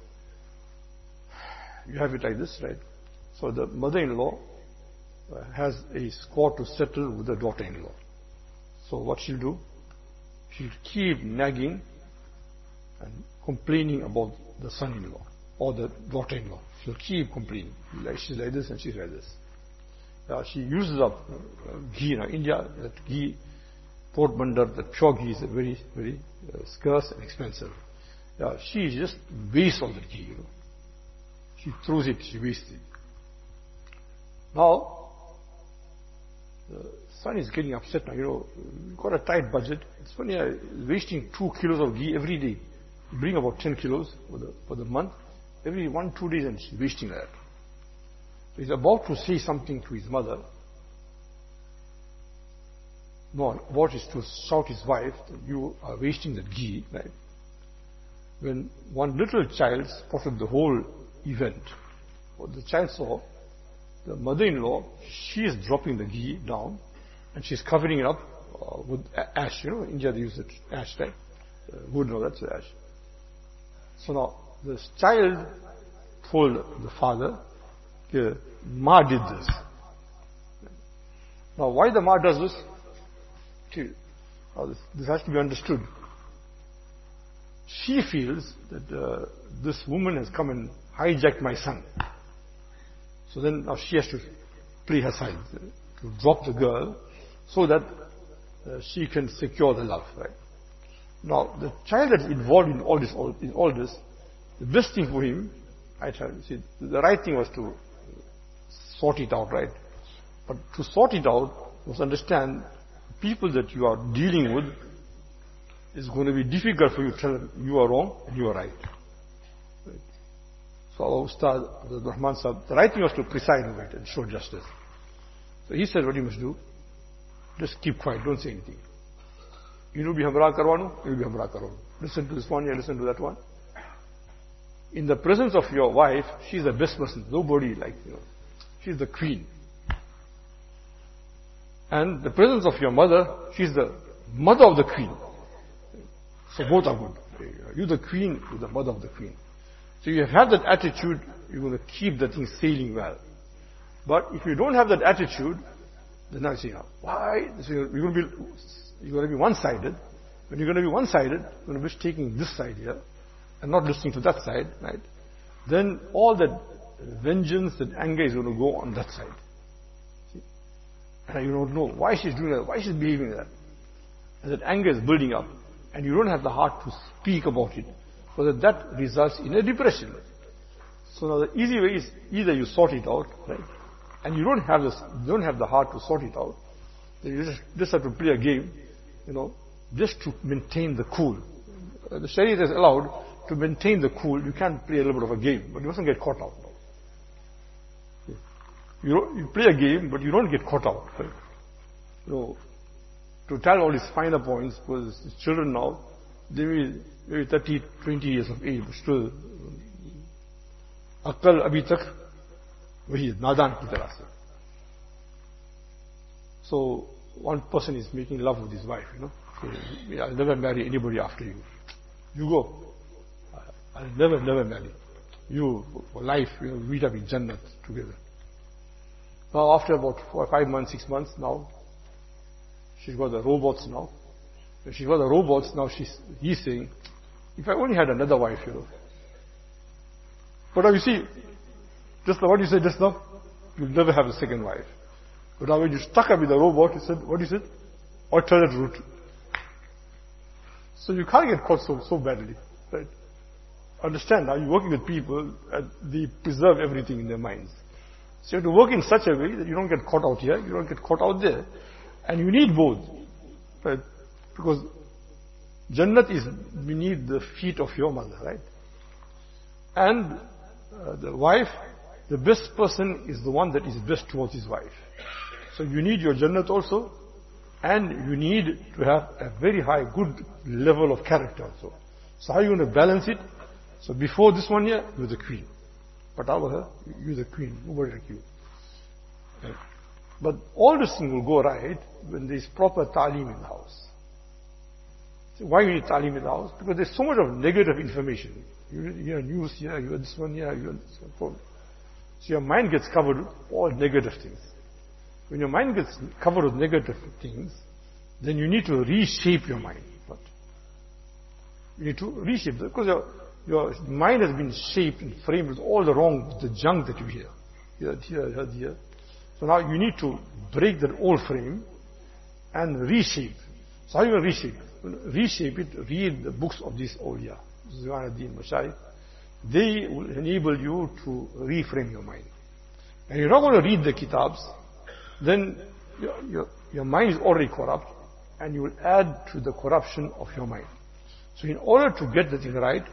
You have it like this, right? So the mother-in-law has a score to settle with the daughter-in-law. So what she'll do? She'll keep nagging and complaining about the son-in-law or the daughter-in-law. She'll keep complaining. She's like this and she's like this. She uses up ghee. Now India, that ghee, Portbandar, that pure ghee is very, very scarce and expensive. She just wastes all the ghee, you know. She throws it, she wastes it. Now, the son is getting upset now, you know, we've got a tight budget. It's funny, wasting 2 kilos of ghee every day. You bring about 10 kilos for the month. Every 1-2 days and she's wasting that. So he's about to say something to his mother. No, what is to shout his wife that you are wasting the ghee, right? When one little child spotted the whole event, what the child saw, the mother-in-law, she is dropping the ghee down and she's covering it up with ash. You know, in India they use it, ash, right? Wood, no, that's ash. So now, this child told the father, Ma did this. Now, why the Ma does this? This has to be understood. She feels that this woman has come and hijacked my son. So then now she has to play her side, to drop the girl, so that she can secure the love, right? Now, the child that's involved in all this, the best thing for him, I tell you, see, the right thing was to sort it out, right? But to sort it out, you must understand, people that you are dealing with, it's going to be difficult for you to tell them you are wrong and you are right. So our Ustad, Abdul Rahman Sahib, the right thing was to preside over it and show justice. So he said, what you must do, just keep quiet, don't say anything. You know, be hamra karwanu, you be hamra karwanu. Listen to this one, you listen to that one. In the presence of your wife, she's the best person. Nobody like, she's the queen. And the presence of your mother, she's the mother of the queen. So both are good. You're the queen, you're the mother of the queen. So you have that attitude, you're going to keep the thing sailing well. But if you don't have that attitude, then I say, why? You're going to be one-sided. When you're going to be one-sided, you're going to be taking this side here and not listening to that side, right? Then all that vengeance and anger is going to go on that side. See? And you don't know why she's doing that, why she's behaving like that. And that anger is building up. And you don't have the heart to speak about it. So that results in a depression. So now the easy way is either you sort it out, right? And you don't have the heart to sort it out. Then you just have to play a game, just to maintain the cool. The Sharia is allowed to maintain the cool. You can't play a little bit of a game, but you mustn't get caught out. You play a game, but you don't get caught out, right? To tell all these finer points, because his children now, they may be maybe 30, 20 years of age, but still, Aqal abhi tak, wahi nadan ki tarah se. So, one person is making love with his wife, say, I'll never marry anybody after you. You go. I'll never marry. You, for life, we'll meet up in Jannat together. Now, after about 4 or 5 months, 6 months now, she's got the robots now. When she's got the robots, now he's saying, if I only had another wife, But now you see, just what you said just now, you'll never have a second wife. But now when you stuck up with the robot, he said, what is it? Alternate route. So you can't get caught so badly, right? Understand, now you're working with people, and they preserve everything in their minds. So you have to work in such a way that you don't get caught out here, you don't get caught out there. And you need both, right? Because Jannat is beneath the feet of your mother, right? And the wife, the best person is the one that is best towards his wife. So you need your Jannat also, and you need to have a very high, good level of character also. So how are you going to balance it? So before this one here, you're the queen. But over her, you're the queen, nobody like you. Right? But all this thing will go right when there is proper ta'lim in the house. So why you need ta'lim in the house? Because there's so much of negative information. You hear news here, you hear this one here, you hear this one. So your mind gets covered with all negative things. When your mind gets covered with negative things, then you need to reshape your mind. But you need to reshape it because your mind has been shaped and framed with all the junk that you hear. Here. So now you need to break that old frame and reshape. So how are you going to reshape it? Reshape it, read the books of these awliya, Ziyuddin Mashayikh. They will enable you to reframe your mind. And you're not going to read the kitabs, then your mind is already corrupt, and you will add to the corruption of your mind. So in order to get the thing right,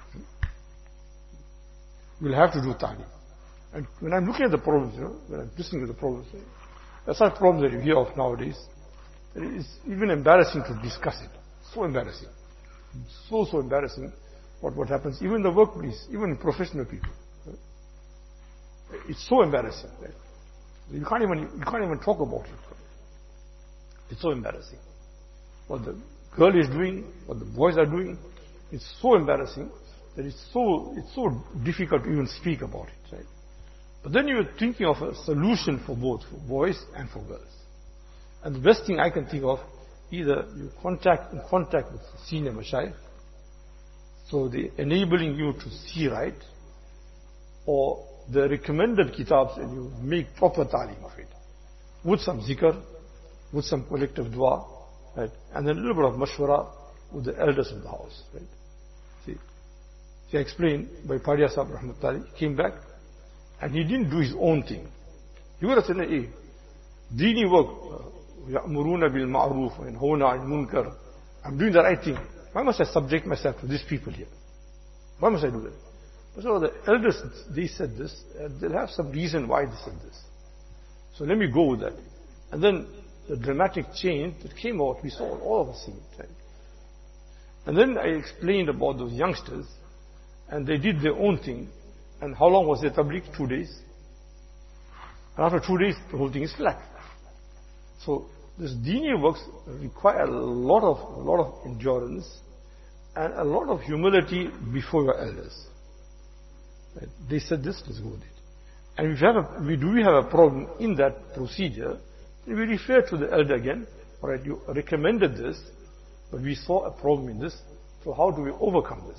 you'll have to do ta'lim. And when I'm looking at the problems, when I'm listening to the problems, there are such problems that you hear of nowadays, it is even embarrassing to discuss it. So embarrassing. So embarrassing what happens, even in the workplace, even in professional people. Right? It's so embarrassing. Right? You can't even talk about it. It's so embarrassing. What the girl is doing, what the boys are doing, it's so embarrassing that it's so difficult to even speak about it. Right? But then you're thinking of a solution for both, for boys and for girls. And the best thing I can think of, either you in contact with senior mashayikh, so they're enabling you to see right, or the recommended kitabs and you make proper ta'lim of it. With some zikr, with some collective dua, right? And then a little bit of mashwara with the elders of the house, right? See, I explained by Padia Sahib Rahmatullahi, he came back and he didn't do his own thing. He would have said, hey, deeni work, ya'muruna bil ma'roof and yanhawna 'anil munkar. I'm doing the right thing. Why must I subject myself to these people here? Why must I do that? So the elders, they said this, and they'll have some reason why they said this. So let me go with that. And then the dramatic change that came out, we saw all of us seeing it. Right? And then I explained about those youngsters, and they did their own thing. And how long was their tabligh? 2 days. And after 2 days, the whole thing is flat. So this dini works require a lot of endurance and a lot of humility before your elders. Right? They said this, let's go with it. And if we do have a problem in that procedure, then we refer to the elder again. All right, you recommended this, but we saw a problem in this. So how do we overcome this?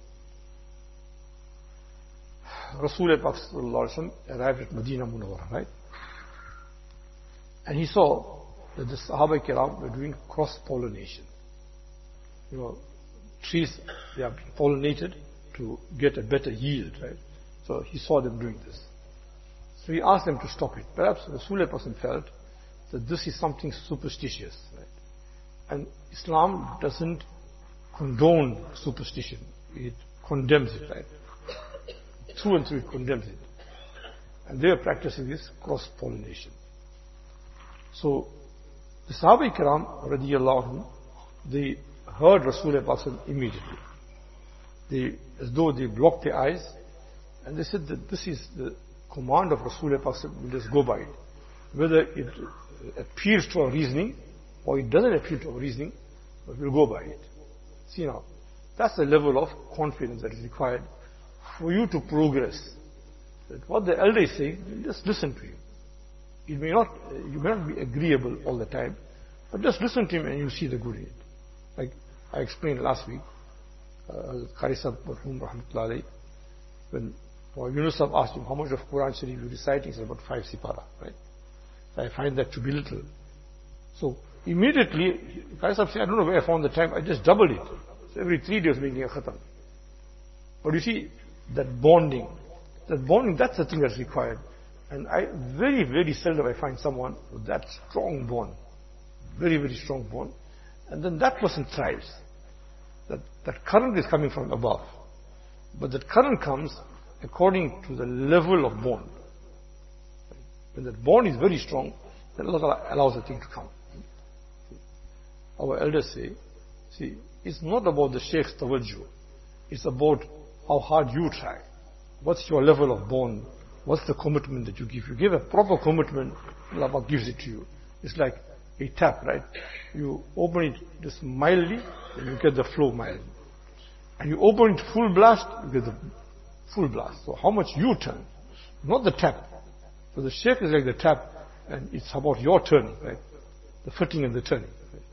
Rasulullah arrived at Medina Munawwara, right? And he saw that the Sahaba Kiram were doing cross-pollination. Trees, they are being pollinated to get a better yield, right? So he saw them doing this. So he asked them to stop it. Perhaps Rasulullah felt that this is something superstitious, right? And Islam doesn't condone superstition. It condemns it, right? Through and through it condemns it. And they are practicing this cross-pollination. So the Sahaba Kiram, radiyallahu anhum, they heard Rasulullah immediately. As though they blocked their eyes, and they said that this is the command of Rasulullah, we'll just go by it. Whether it appeals to our reasoning or it doesn't appeal to our reasoning, but we'll go by it. See now, that's the level of confidence that is required for you to progress. That what the elder is saying, just listen to him. You may not be agreeable all the time, but just listen to him and you'll see the good in it. Like I explained last week, Qari Sahib Rahmatullahi alayhi, when Yunus Sahib asked him how much of Quran Sharif you reciting, he said about 5 sipara, right? So I find that to be little. So immediately, Qari Sahib said, I don't know where I found the time, I just doubled it. So every 3 days making a khatam. But you see, that bonding, that's the thing that's required. And very, very seldom I find someone with that strong bond. Very, very strong bond. And then that person thrives. That current is coming from above. But that current comes according to the level of bond. When that bond is very strong, then Allah allows the thing to come. Our elders say, see, it's not about the Sheikh's tawajjuh. It's about how hard you try. What's your level of bond? What's the commitment that you give? You give a proper commitment, Allah gives it to you. It's like a tap, right? You open it just mildly, and you get the flow mildly. And you open it full blast, you get the full blast. So how much you turn, not the tap. So the sheikh is like the tap, and it's about your turning, right? The fitting and the turning. Right?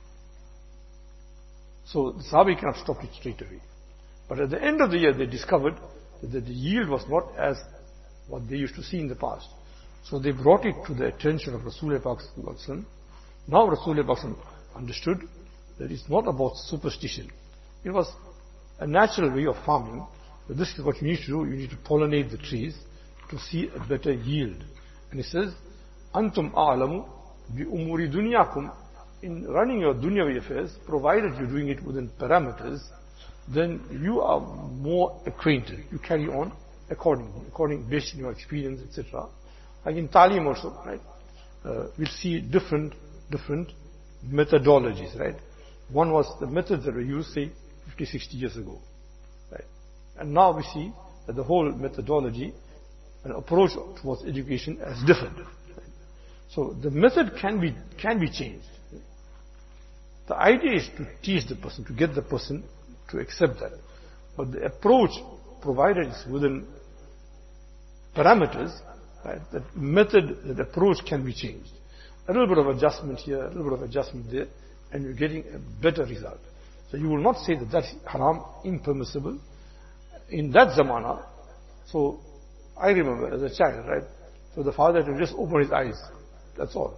So the Sahabi cannot stop it straight away. But at the end of the year, they discovered that the yield was not as what they used to see in the past. So they brought it to the attention of Rasulullah. Now Rasulullah understood that it's not about superstition. It was a natural way of farming. But this is what you need to do. You need to pollinate the trees to see a better yield. And he says, Antum a'lamu bi umuri dunyakum. In running your dunyavi affairs, provided you're doing it within parameters, then you are more acquainted. You carry on according based on your experience, etc. Like in Talim also, right? We'll see different methodologies, right? One was the methods that were used, say, 50, 60 years ago, right? And now we see that the whole methodology and approach towards education is different. Right? So the method can be changed. The idea is to teach the person, to get the person to accept that. But the approach, provided it's within parameters, right, that method, that approach can be changed. A little bit of adjustment here, a little bit of adjustment there, and you're getting a better result. So you will not say that that's haram, impermissible. In that zamana, so I remember as a child, right, so the father had to just open his eyes. That's all.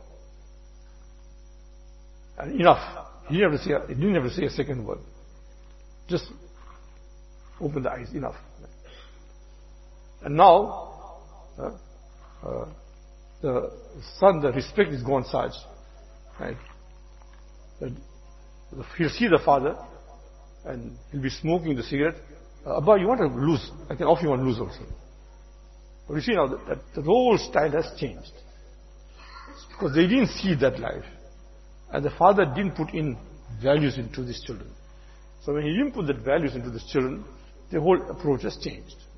And enough. He didn't have to say a second word. Just open the eyes, enough. And now, the son, the respect is gone such, right, that he'll see the father and he'll be smoking the cigarette Abba, you want to lose, I can offer you one lose also. But you see now that the whole style has changed. Because they didn't see that life. And the father didn't put in values into these children. So when he didn't put the values into these children, the whole approach has changed.